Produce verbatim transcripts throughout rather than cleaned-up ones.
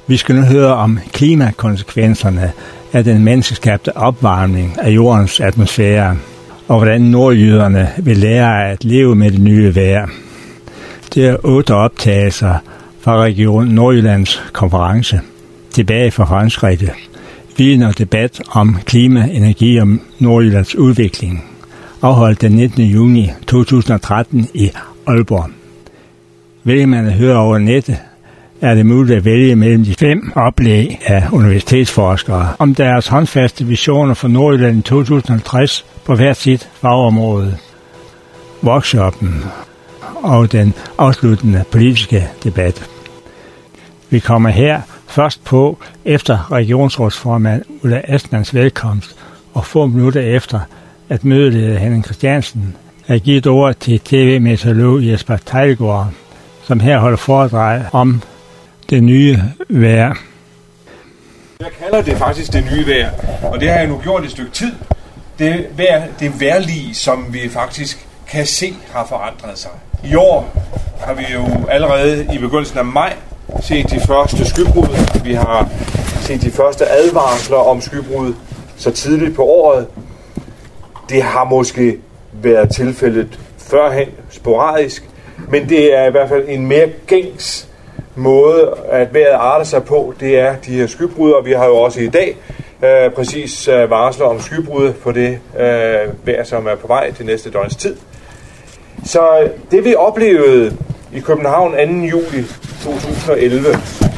Vi skal nu høre om klimakonsekvenserne af den menneskeskabte opvarmning af jordens atmosfære, og hvordan nordjyderne vil lære at leve med det nye vejr. Det er otte optagelser fra Region Nordjyllands konference, tilbage fra fremskridtet, viden og debat om klima, energi og Nordjyllands udvikling, afholdt den nittende juni to tusind og tretten i Aalborg. Vælger man at høre over nettet, er det muligt at vælge mellem de fem oplæg af universitetsforskere om deres håndfaste visioner for Nordjylland i to tusind og halvtreds på hvert sit fagområde, workshoppen og den afsluttende politiske debat. Vi kommer her først på efter regionsrådsformand Ulla Astmans velkomst og få minutter efter, at mødeleder Henning Christiansen har givet ord til T V-meteorolog Jesper Teilgaard, som her holder foredrag om det nye vejr. Jeg kalder det faktisk det nye vejr, og det har jeg nu gjort et stykke tid. Det, vejr, det vejrlige, som vi faktisk kan se, har forandret sig. I år har vi jo allerede i begyndelsen af maj set de første skybrud. Vi har set de første advarsler om skybrud så tidligt på året. Det har måske været tilfældet førhen, sporadisk, men det er i hvert fald en mere gængs måde, at vejret arter sig på. Det er de her skybrud, og vi har jo også i dag øh, præcis øh, varsler om skybrud på det øh, vejr, som er på vej til næste døgns tid. Så det vi oplevede i København anden juli to tusind og elleve,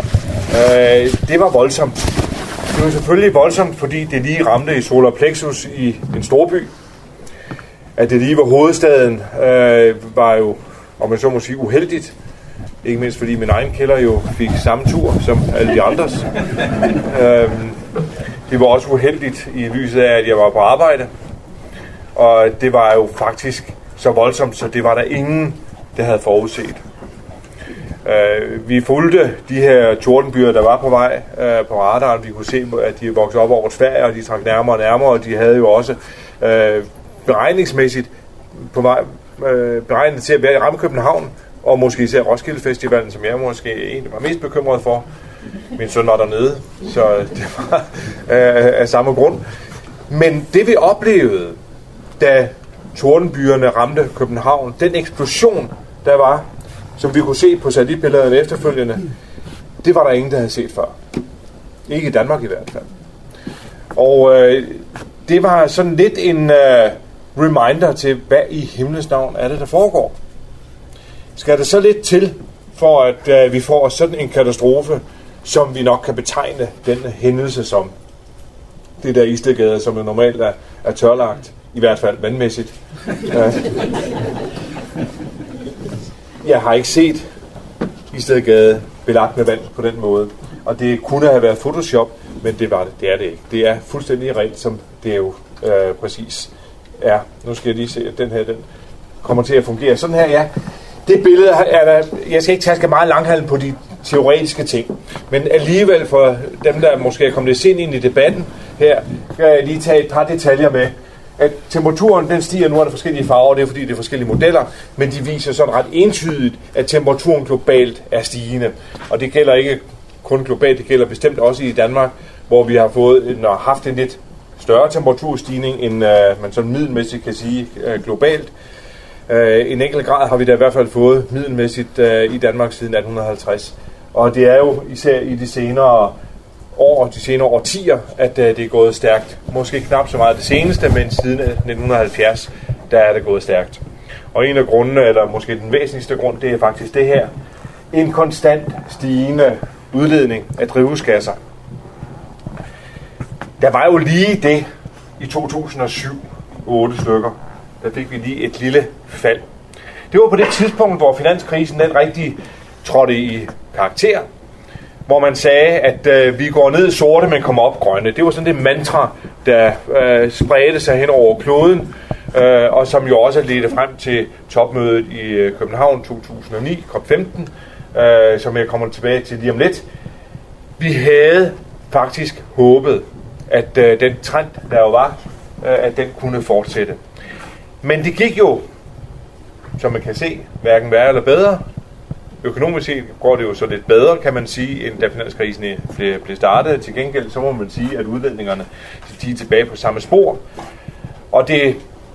øh, det var voldsomt. Det var selvfølgelig voldsomt, fordi det lige ramte i solar plexus i en storby. At det lige var hovedstaden, øh, var jo, om man så må sige, uheldigt. Ikke mindst fordi min egen kælder jo fik samme tur som alle de andres. øh, det var også uheldigt i lyset af, at jeg var på arbejde. Og det var jo faktisk så voldsomt, så det var der ingen, der havde forudset. Uh, vi fulgte de her tordenbyer, der var på vej uh, på radaren. Vi kunne se, at de voksede op over Sverige, og de trak nærmere og nærmere, og de havde jo også uh, beregningsmæssigt på vej, uh, beregnet til at være i ramme København, og måske især Roskilde Festivalen, som jeg måske egentlig var mest bekymret for. Min søn var dernede, så det var uh, af samme grund. Men det vi oplevede, da tordenbyerne ramte København, den eksplosion, der var, som vi kunne se på satellitbillederne efterfølgende, det var der ingen, der havde set før. Ikke i Danmark i hvert fald. Og øh, det var sådan lidt en øh, reminder til, hvad i himlens navn er det, der foregår. Skal der så lidt til, for at øh, vi får sådan en katastrofe, som vi nok kan betegne den hændelse som det der Istedgade, som normalt er, er tørlagt, i hvert fald vandmæssigt. Jeg har ikke set Istedgade belagt med vand på den måde, og det kunne have været Photoshop, men det var det. Det er det ikke. Det er fuldstændig rent, som det jo øh, præcis er. Nu skal jeg lige se, at den her den kommer til at fungere. Sådan her, ja. Det billede er der. Jeg skal ikke tage meget langhalm på de teoretiske ting, men alligevel for dem, der måske er kommet lidt sent ind i debatten her, kan jeg lige tage et par detaljer med. At temperaturen den stiger, nu er der forskellige farver, det er fordi det er forskellige modeller, men de viser sådan ret entydigt, at temperaturen globalt er stigende. Og det gælder ikke kun globalt, det gælder bestemt også i Danmark, hvor vi har fået når haft en lidt større temperaturstigning, end uh, man sådan middelmæssigt kan sige uh, globalt. Uh, en enkelt grad har vi da i hvert fald fået middelmæssigt uh, i Danmark siden atten halvtreds. Og det er jo især i de senere år, de senere årtier, at uh, det er gået stærkt. Måske knap så meget det seneste, men siden nitten halvfjerds, der er det gået stærkt. Og en af grundene, eller måske den væsentligste grund, det er faktisk det her. En konstant stigende udledning af drivhusgasser. Der var jo lige det i to tusind og syv, otte stykker. Der fik vi lige et lille fald. Det var på det tidspunkt, hvor finanskrisen den rigtig trådte i karakter. Hvor man sagde, at øh, vi går ned sorte, men kommer op grønne. Det var sådan det mantra, der øh, spredte sig hen over kloden, øh, og som jo også ledte frem til topmødet i øh, København to tusind og ni, COP femten, øh, som jeg kommer tilbage til lige om lidt. Vi havde faktisk håbet, at øh, den trend, der jo var, øh, at den kunne fortsætte. Men det gik jo, som man kan se, hverken værre eller bedre. økonomisk set går det jo så lidt bedre, kan man sige, end da finanskrisen blev, blev startet. Til gengæld så må man sige, at udledningerne de er tilbage på samme spor. Og det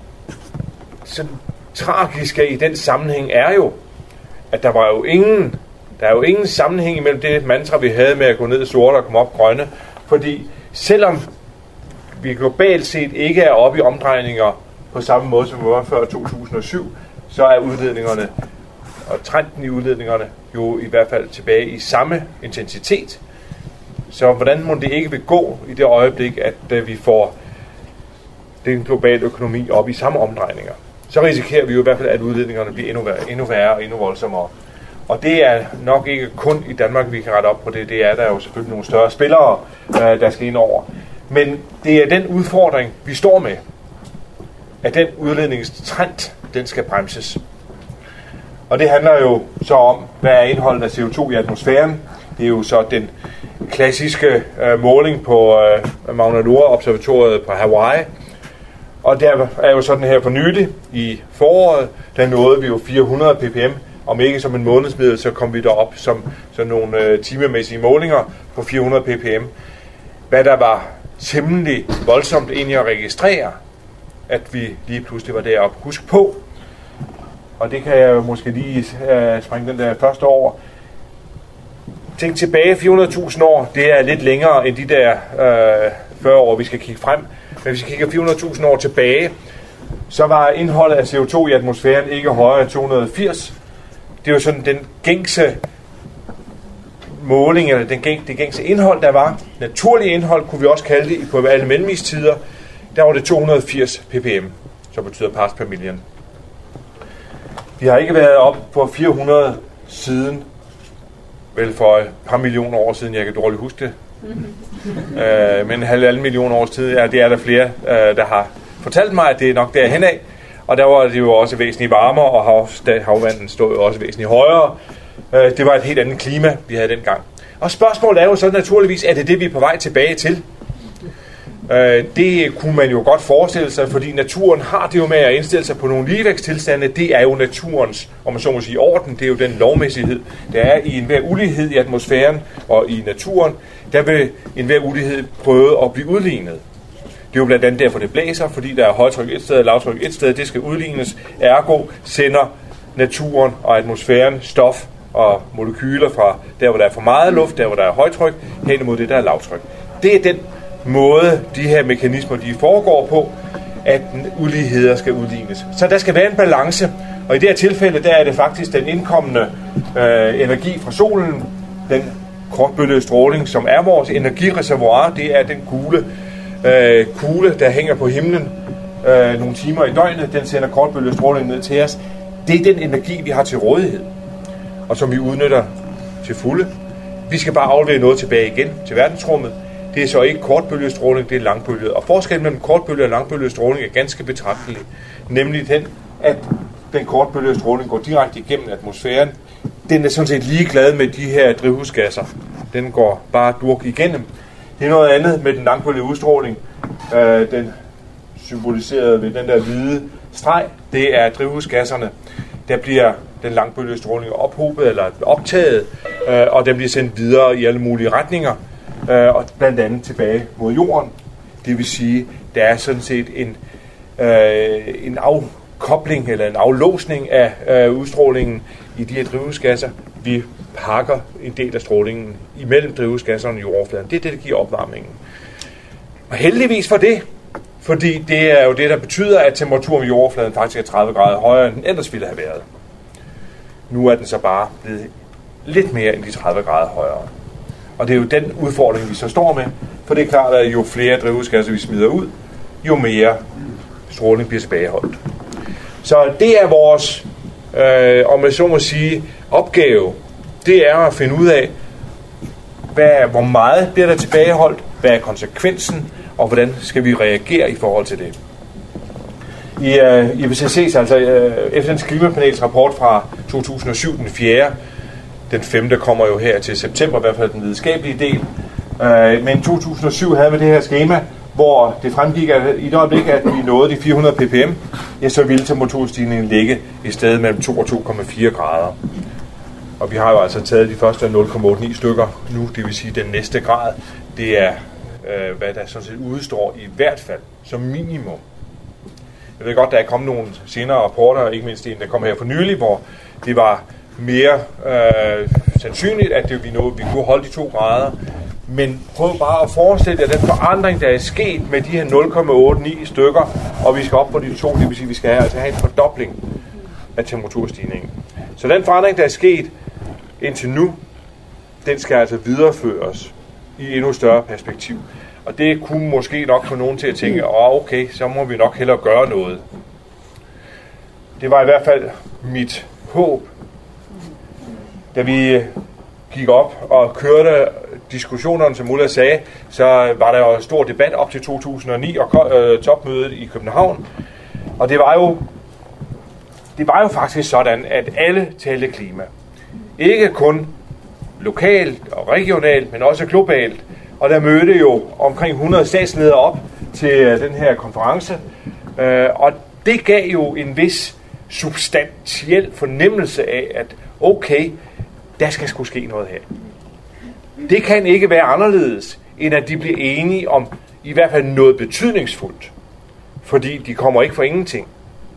så tragiske i den sammenhæng er jo, at der var jo ingen, der er jo ingen sammenhæng imellem det mantra, vi havde med at gå ned sorte og komme op grønne. Fordi selvom vi globalt set ikke er oppe i omdrejninger på samme måde, som vi var før to tusind og syv, så er udledningerne og trenden i udledningerne jo i hvert fald tilbage i samme intensitet. Så hvordan må det ikke vil gå i det øjeblik, at vi får den globale økonomi op i samme omdrejninger? Så risikerer vi jo i hvert fald, at udledningerne bliver endnu værre, endnu værre og endnu voldsommere. Og det er nok ikke kun i Danmark, vi kan rette op på det. Det er der jo selvfølgelig nogle større spillere, der skal ind over. Men det er den udfordring, vi står med, at den udledningstrend, den skal bremses. Og det handler jo så om, hvad er indholdet af C O to i atmosfæren. Det er jo så den klassiske øh, måling på øh, Mauna Loa-observatoriet på Hawaii. Og der er jo sådan her for nylig i foråret, der nåede vi jo fire hundrede ppm. Om ikke som en månedsmiddel, så kom vi derop som sådan nogle øh, timemæssige målinger på fire hundrede ppm. Hvad der var temmelig voldsomt egentlig at registrere, at vi lige pludselig var deroppe. Husk på, og det kan jeg jo måske lige øh, springe den der første over. Tænk tilbage fire hundrede tusind år, det er lidt længere end de der øh, fyrre år, vi skal kigge frem. Men hvis vi kigger fire hundrede tusind år tilbage, så var indholdet af C O to i atmosfæren ikke højere end to hundrede og firs. Det er jo sådan den gængse måling, eller den gæng, det gængse indhold, der var. Naturlig indhold kunne vi også kalde det på alle mellemistider. Der var det to hundrede og firs ppm, som betyder parts per million. Vi har ikke været op på fire hundrede siden, vel for et par millioner år siden, jeg kan dårligt huske det. øh, men en halv million års tid, ja, det er der flere, øh, der har fortalt mig, at det er nok derhen af. Og der var det jo også væsentligt varmere, og hav, havvandet stod jo også væsentligt højere. Øh, det var et helt andet klima, vi havde dengang. Og spørgsmålet er jo så naturligvis, er det det, vi er på vej tilbage til? Øh, det kunne man jo godt forestille sig, fordi naturen har det jo med at indstille sig på nogle ligevæksttilstande. Det er jo naturens, om man så må sige, orden. Det er jo den lovmæssighed, der er i enhver ulighed i atmosfæren og i naturen. Der vil enhver ulighed prøve at blive udlignet. Det er jo blandt andet derfor, det blæser, fordi der er højtryk et sted og lavtryk et sted. Det skal udlignes. Ergo sender naturen og atmosfæren stof og molekyler fra der, hvor der er for meget luft, der, hvor der er højtryk, hen imod det, der er lavtryk. Det er den måde, de her mekanismer, de foregår på, at uligheder skal udlignes. Så der skal være en balance, og i det her tilfælde, der er det faktisk den indkommende øh, energi fra solen, den kortbølgede stråling, som er vores energireservoir, det er den kugle, øh, kugle, der hænger på himlen øh, nogle timer i døgnet, den sender kortbølgede stråling ned til os. Det er den energi, vi har til rådighed, og som vi udnytter til fulde. Vi skal bare aflevere noget tilbage igen til verdensrummet. Det er så ikke kortbølgestråling, det er langbølget. Og forskellen mellem kortbølge og langbølgestråling er ganske betragtelig. Nemlig den, at den kortbølgestråling går direkte igennem atmosfæren. Den er sådan set ligeglad med de her drivhusgasser. Den går bare durk igennem. Det er noget andet med den langbølgede udstråling. Øh, den symboliseret ved den der hvide streg, det er drivhusgasserne. Der bliver den langbølgede stråling ophobet eller optaget, øh, og den bliver sendt videre i alle mulige retninger. Øh, og blandt andet tilbage mod jorden. Det vil sige, der er sådan set en, øh, en afkobling eller en aflåsning af øh, udstrålingen i de her drivhusgasser. Vi pakker en del af strålingen imellem drivhusgasserne i jordoverfladen. Det er det, der giver opvarmningen. Og heldigvis for det, fordi det er jo det, der betyder, at temperaturen i jordoverfladen faktisk er tredive grader højere, end den ellers ville have været. Nu er den så bare blevet lidt mere end de tredive grader højere. Og det er jo den udfordring, vi så står med, for det er klart, at jo flere drivhusgasser vi smider ud, jo mere stråling bliver tilbageholdt. Så det er vores, øh, om jeg så må sige, opgave. Det er at finde ud af, hvad, hvor meget bliver der tilbageholdt, hvad er konsekvensen, og hvordan skal vi reagere i forhold til det. I uh, I P C C's, altså uh, F N's klimapanels rapport fra to tusind og syv, den fjerde, den femte kommer jo her til september, i hvert fald den videnskabelige del. Uh, men i to tusind og syv havde vi det her skema, hvor det fremgik, at i et øjeblik, at vi nåede de fire hundrede ppm, ja, så ville temperaturstigningen ligge i stedet mellem to og to komma fire grader. Og vi har jo altså taget de første nul komma otteogtyve stykker nu, det vil sige den næste grad, det er, øh, hvad der sådan set udstår i hvert fald som minimum. Jeg ved godt, der er kommet nogle senere rapporter, ikke mindst en, der kom her for nylig, hvor det var mere øh, sandsynligt, at det, vi, nåede, vi kunne holde de to grader. Men prøv bare at forestille jer den forandring, der er sket med de her nul komma otteogtyve stykker, og vi skal op på de to, det vil sige, at vi skal have, altså have en fordobling af temperaturstigningen. Så den forandring, der er sket indtil nu, den skal altså videreføres i endnu større perspektiv. Og det kunne måske nok få nogen til at tænke, åh oh, okay, så må vi nok hellere gøre noget. Det var i hvert fald mit håb, da vi gik op og kørte diskussionerne, som Ulla sagde, så var der jo en stor debat op til to tusind og ni og øh, topmødet i København. Og det var jo det var jo faktisk sådan, at alle talte klima. Ikke kun lokalt og regionalt, men også globalt. Og der mødte jo omkring hundrede statsledere op til den her konference. Øh, og det gav jo en vis substantiel fornemmelse af, at okay, der skal sgu ske noget her. Det kan ikke være anderledes, end at de bliver enige om i hvert fald noget betydningsfuldt. Fordi de kommer ikke for ingenting.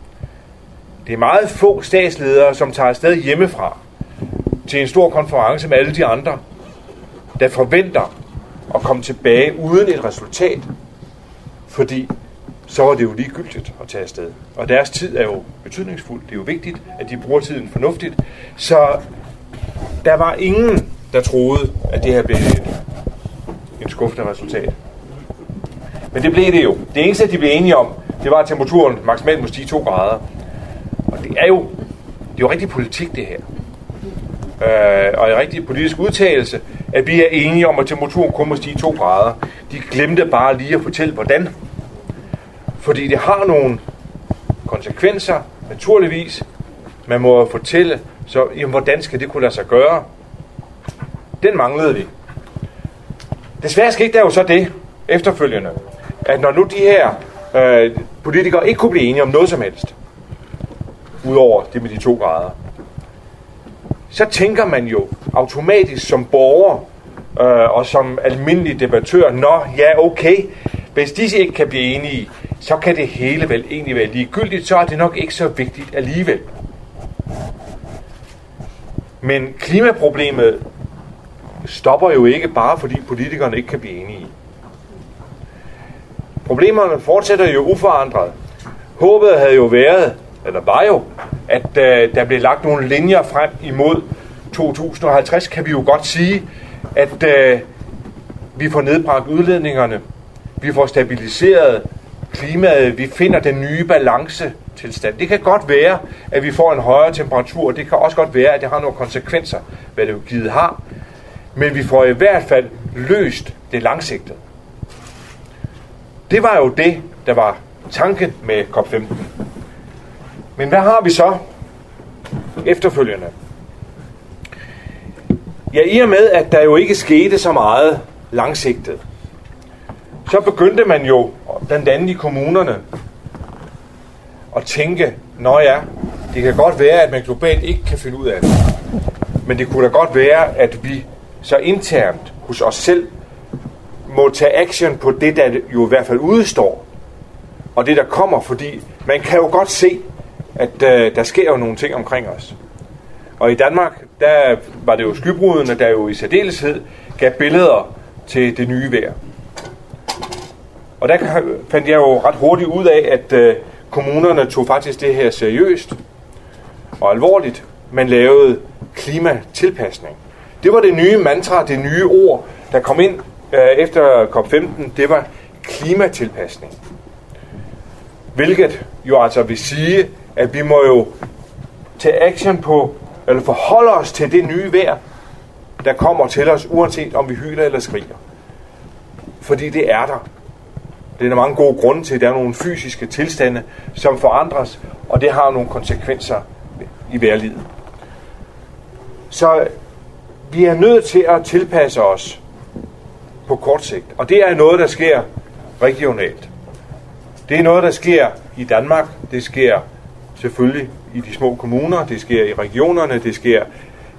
Det er meget få statsledere, som tager afsted hjemmefra til en stor konference med alle de andre, der forventer at komme tilbage uden et resultat. Fordi så er det jo ligegyldigt at tage afsted. Og deres tid er jo betydningsfuld. Det er jo vigtigt, at de bruger tiden fornuftigt. Så der var ingen, der troede, at det her blev en skuffende resultat. Men det blev det jo. Det eneste, de blev enige om, det var, at temperaturen maksimalt må stige to grader. Og det er jo, det er jo rigtig politik, det her. Øh, og en rigtig politisk udtalelse, at vi er enige om, at temperaturen kun må stige to grader. De glemte bare lige at fortælle, hvordan. Fordi det har nogle konsekvenser, naturligvis. Man må fortælle, så jamen, hvordan skal det kunne lade sig gøre? Den manglede vi. Desværre skete der jo så det efterfølgende, at når nu de her øh, politikere ikke kunne blive enige om noget som helst, udover det med de to grader, så tænker man jo automatisk som borger øh, og som almindelig debattør, nå ja okay, hvis de ikke kan blive enige, så kan det hele vel egentlig være ligegyldigt, så er det nok ikke så vigtigt alligevel. Men klimaproblemet stopper jo ikke bare fordi politikerne ikke kan blive enige. Problemerne fortsætter jo uforandret. Håbet havde jo været, eller var jo, at øh, der blev lagt nogle linjer frem imod to tusind og halvtreds, kan vi jo godt sige, at øh, vi får nedbragt udledningerne, vi får stabiliseret klimaet, vi finder den nye balancetilstand. Det kan godt være, at vi får en højere temperatur, det kan også godt være, at det har nogle konsekvenser, hvad det jo givet har, men vi får i hvert fald løst det langsigtede. Det var jo det, der var tanken med COP femten. Men hvad har vi så efterfølgende? Ja, i og med, at der jo ikke skete så meget langsigtet, så begyndte man jo, blandt andet i kommunerne, at tænke, nå ja, det kan godt være, at man globalt ikke kan finde ud af det. Men det kunne da godt være, at vi så internt hos os selv må tage action på det, der jo i hvert fald udstår, og det, der kommer, fordi man kan jo godt se, at øh, der sker jo nogle ting omkring os. Og i Danmark, der var det jo skybrudene, der jo i særdeleshed gav billeder til det nye vejr. Og der fandt jeg jo ret hurtigt ud af, at øh, kommunerne tog faktisk det her seriøst og alvorligt. Man lavede klimatilpasning. Det var det nye mantra, det nye ord, der kom ind øh, efter COP femten. Det var klimatilpasning. Hvilket jo altså vil sige, at vi må jo tage action på, eller forholde os til det nye vejr, der kommer til os, uanset om vi hyler eller skriger. Fordi det er der. Det er der mange gode grunde til. Der er nogle fysiske tilstande, som forandres, og det har nogle konsekvenser i vejrlivet. Så vi er nødt til at tilpasse os på kort sigt. Og det er noget, der sker regionalt. Det er noget, der sker i Danmark. Det sker selvfølgelig i de små kommuner. Det sker i regionerne. Det sker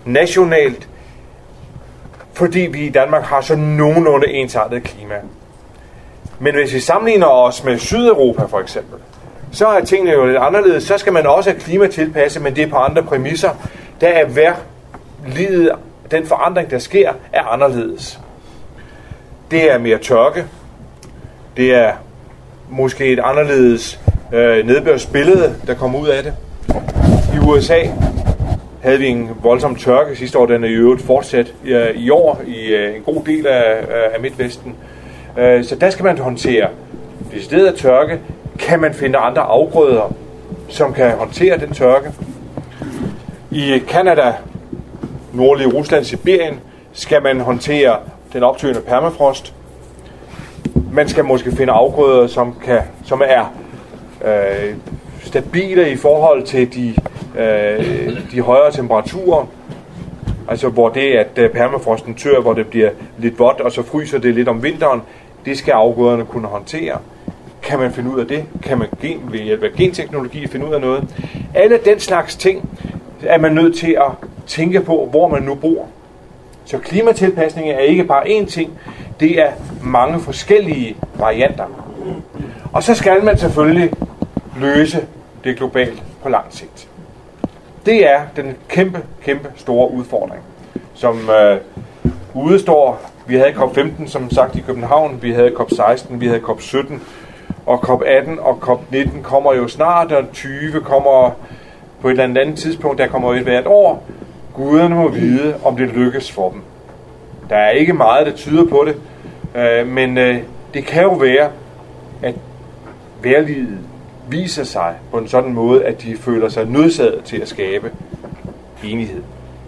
nationalt, fordi vi i Danmark har så nogenlunde ensartet klima. Men hvis vi sammenligner os med Sydeuropa for eksempel, så er tingene jo lidt anderledes. Så skal man også have klimatilpasse, men det er på andre præmisser. Der er hver livet, den forandring, der sker, er anderledes. Det er mere tørke. Det er måske et anderledes øh, nedbørsbillede, der kommer ud af det. I U S A havde vi en voldsom tørke sidste år, den er i øvrigt fortsat øh, i år i øh, en god del af, øh, af Midtvesten. Øh, så der skal man håndtere decideret tørke. Kan man finde andre afgrøder, som kan håndtere den tørke? I Canada, nordlige Rusland, Sibirien, skal man håndtere den optøende permafrost. Man skal måske finde afgrøder, som, kan, som er øh, stabile i forhold til de, øh, de højere temperaturer. Altså hvor det, at permafrosten tør, hvor det bliver lidt vådt, og så fryser det lidt om vinteren, det skal afgrøderne kunne håndtere. Kan man finde ud af det? Kan man gen, ved hjælp af genteknologi finde ud af noget? Alle den slags ting er man nødt til at tænke på, hvor man nu bor. Så klimatilpasning er ikke bare én ting, det er mange forskellige varianter. Og så skal man selvfølgelig løse det globalt på lang sigt. Det er den kæmpe, kæmpe store udfordring, som øh, udestår. Vi havde COP femten, som sagt, i København, vi havde COP seksten, vi havde COP sytten, og COP atten og COP nitten kommer jo snart, og tyve kommer på et eller andet tidspunkt, der kommer et hvert år. Guderne må vide, om det lykkes for dem. Der er ikke meget, der tyder på det, øh, men øh, det kan jo være, at vejrliget viser sig på en sådan måde, at de føler sig nødsaget til at skabe enighed.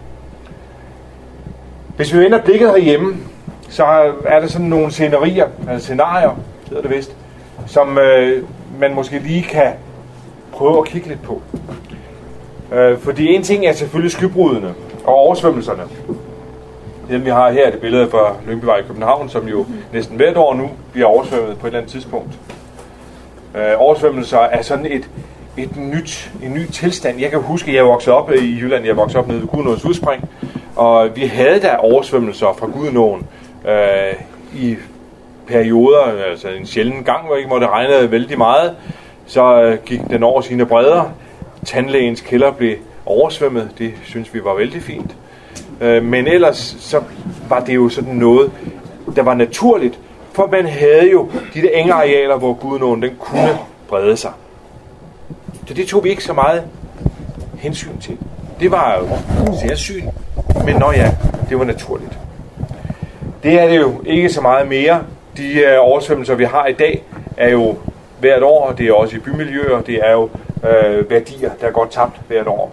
Hvis vi vender blikket herhjemme, så er der sådan nogle scenarier, altså scenarier, hedder det vist, som øh, man måske lige kan prøve at kigge lidt på. Øh, fordi en ting er selvfølgelig skybrudene og oversvømmelserne. Dem vi har her er det billede fra Lyngbyvej i København, som jo næsten hvert år nu bliver oversvømmet på et eller andet tidspunkt. Øh, oversvømmelser er sådan et, et nyt, en ny tilstand. Jeg kan huske, at jeg voksede op i Jylland, jeg voksede op nede ved Gudenåens udspring, og vi havde der oversvømmelser fra Gudenåen øh, i perioder, altså en sjælden gang, hvor det regnede vældig meget, så øh, gik den over sine bredder. Tandlægens kælder blev oversvømmet, det synes vi var vældig fint. Øh, men ellers så var det jo sådan noget, der var naturligt, for man havde jo de der engarealer, hvor Gudenåen den kunne brede sig. Så det tog vi ikke så meget hensyn til. Det var jo særsyn, men nå ja, det var naturligt. Det er det jo ikke så meget mere. De øh, oversvømmelser, vi har i dag, er jo hvert år, og det er også i bymiljøer, det er jo øh, værdier, der går tabt hvert år.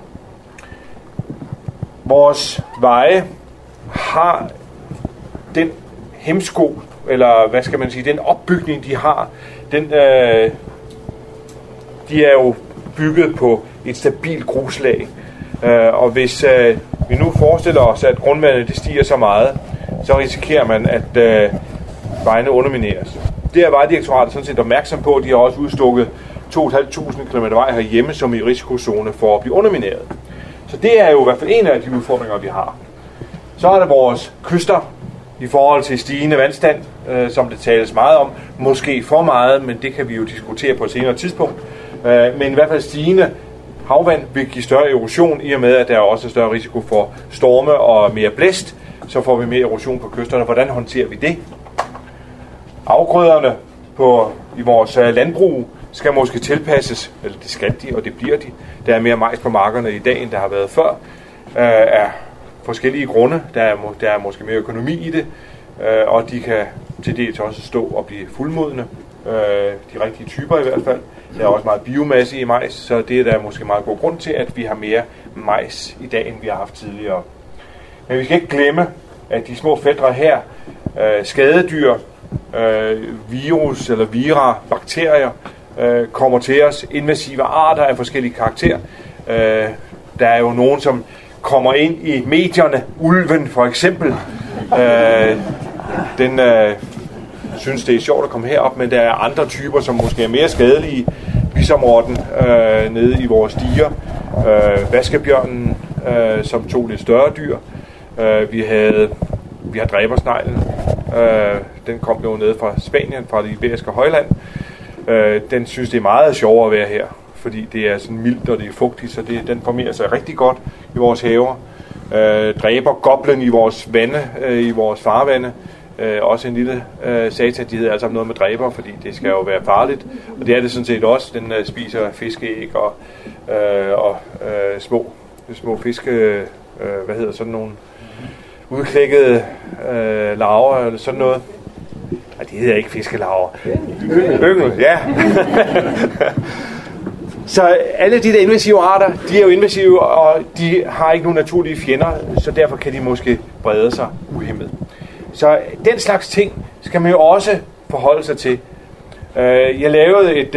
Vores veje har den hemsko, eller hvad skal man sige, den opbygning, de har, den, øh, de er jo bygget på et stabilt gruslag. Øh, og hvis øh, vi nu forestiller os, at grundvandet det stiger så meget, så risikerer man, at øh, vejene undermineres. Det er Vejdirektoratet sådan set opmærksom på. De har også udstukket to tusind fem hundrede kilometer vej herhjemme, som i risikozone for at blive undermineret. Så det er jo i hvert fald en af de udfordringer, vi har. Så er der vores kyster i forhold til stigende vandstand, øh, som det tales meget om. Måske for meget, men det kan vi jo diskutere på et senere tidspunkt. Øh, men i hvert fald stigende havvand vil give større erosion, i og med, at der er også større risiko for storme og mere blæst. Så får vi mere erosion på kysterne. Hvordan håndterer vi det? Afgrøderne på, i vores landbrug skal måske tilpasses, eller det skal de, og det bliver de. Der er mere majs på markerne i dag, end der har været før, øh, af forskellige grunde. Der er, der er måske mere økonomi i det, øh, og de kan til dels også stå og blive fuldmodne. Øh, de rigtige typer i hvert fald. Der er også meget biomasse i majs, så det er der måske meget god grund til, at vi har mere majs i dag, end vi har haft tidligere. Men vi skal ikke glemme, at de små fætre her, øh, skadedyr, øh, virus eller vira, bakterier, øh, kommer til os, invasive arter af forskellige karakterer. Øh, der er jo nogen, som kommer ind i medierne, ulven for eksempel. Øh, den øh, synes, det er sjovt at komme herop, men der er andre typer, som måske er mere skadelige, bisonmorten øh, nede i vores diger, øh, vaskebjørnen, øh, som tog lidt større dyr. Øh, vi havde vi har dræbersneglen. Øh, den kom jo ned fra Spanien, fra det iberiske højland. Øh, den synes, det er meget sjovere at være her, fordi det er sådan mildt, og det er fugtigt, så det, den formerer sig rigtig godt i vores haver. Øh, dræber goblen i vores vande, øh, i vores farvande. Øh, også en lille øh, satan, de hedder altså noget med dræber, fordi det skal jo være farligt. Og det er det sådan set også. Den øh, spiser fiskeæg og, øh, og øh, små, små fiske, øh, hvad hedder sådan nogle udklækkede øh, larver eller sådan noget. Nej, de hedder ikke fiskelarver. Yngel, ja. Så alle de der invasive arter, de er jo invasive, og de har ikke nogen naturlige fjender, så derfor kan de måske brede sig uhæmmet. Så den slags ting skal man jo også forholde sig til. Jeg lavede et,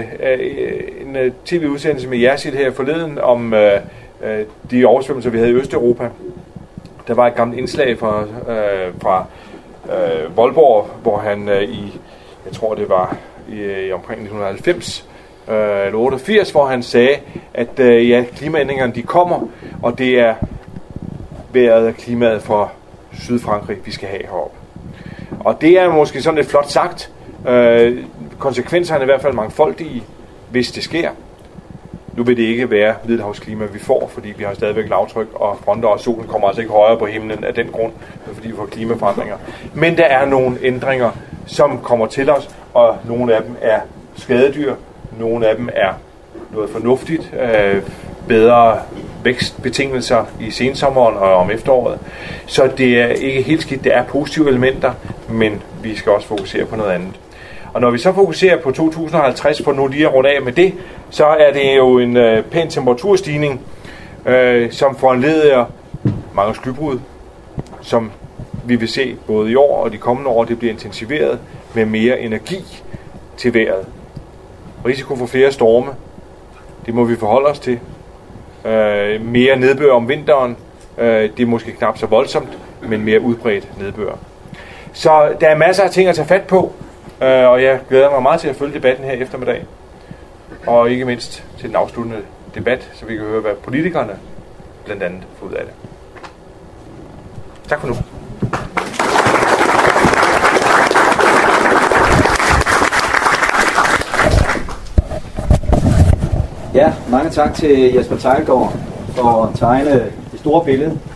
en tv-udsendelse med Jersild her forleden om de oversvømmelser, vi havde i Østeuropa. Der var et gammelt indslag fra, fra Voldborg, hvor han i, jeg tror det var i omkring nitten halvfems, eller otteogfirs, hvor han sagde, at ja, klimaændringerne de kommer, og det er vejret og klimaet for Sydfrankrig, vi skal have heroppe. Og det er måske sådan lidt flot sagt. Øh, konsekvenserne er i hvert fald mangfoldige, hvis det sker. Nu vil det ikke være middelhavsklima, vi får, fordi vi har stadigvæk lavtryk og fronter, og solen kommer altså ikke højere på himlen af den grund, fordi vi får klimaforandringer. Men der er nogle ændringer, som kommer til os, og nogle af dem er skadedyr, nogle af dem er noget fornuftigt, øh, bedre vækstbetingelser i sensommeren og om efteråret. Så det er ikke helt skidt, det er positive elementer, men vi skal også fokusere på noget andet. Og når vi så fokuserer på to tusind og halvtreds, for nu lige at runde af med det, så er det jo en øh, pæn temperaturstigning, øh, som foranleder mange skybrud, som vi vil se både i år og de kommende år, det bliver intensiveret med mere energi til vejret. Risiko for flere storme, det må vi forholde os til. Øh, mere nedbør om vinteren, øh, det er måske knap så voldsomt, men mere udbredt nedbør. Så der er masser af ting at tage fat på, øh, og jeg glæder mig meget til at følge debatten her eftermiddag. Og ikke mindst til den afsluttende debat, så vi kan høre, hvad politikerne blandt andet får ud af det. Tak for nu. Ja, mange tak til Jesper Teglgaard for at tegne det store billede